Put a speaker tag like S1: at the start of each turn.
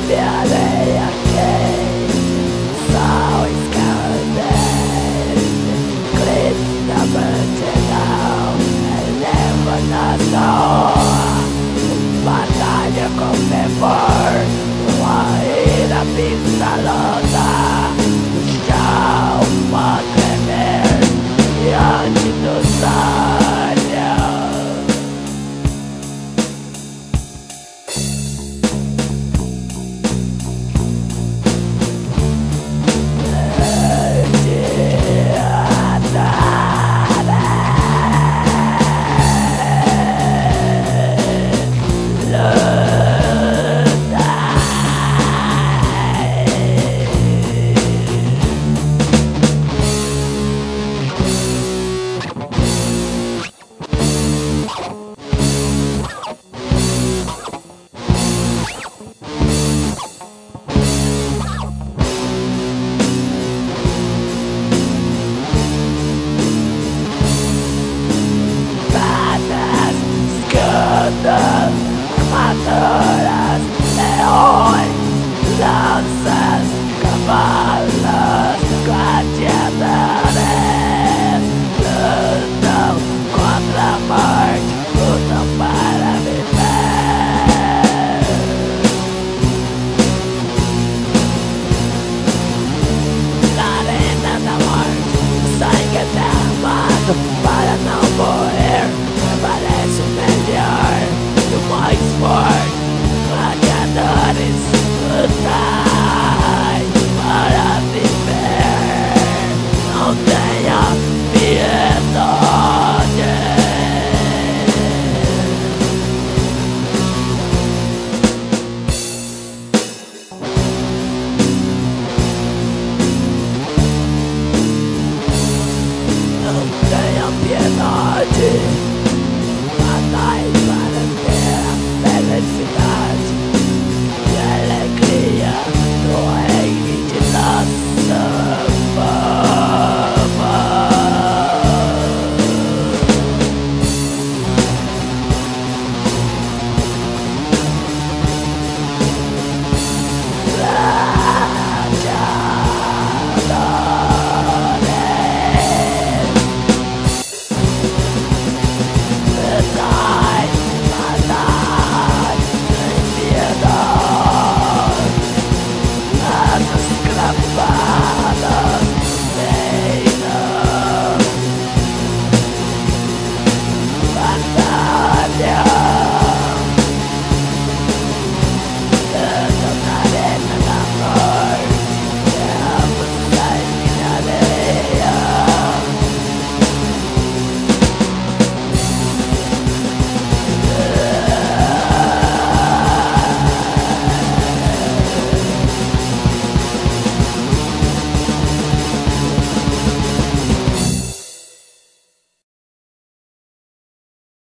S1: me areia quente, sol escaldante, grito da multidão, eleva na rua, batalha com fervor, uma ira pistolada, o chão a tremer diante dos olhos. Armaduras, leões, lanças, cavalos, gladiadores lutam contra a morte, lutam para viver. Na arena da morte, sangue é derramado para não morrer, prevalece o melhor. Mais forte, gladiadores.